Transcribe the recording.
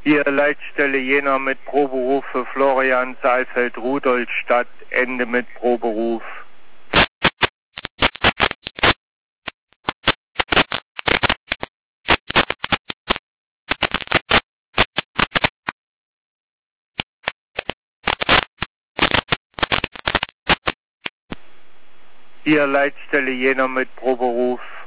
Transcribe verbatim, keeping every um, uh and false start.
Hier Leitstelle Jena mit Proberuf für Florian Saalfeld Rudolstadt, Ende mit Proberuf. Hier Leitstelle Jena mit Proberuf.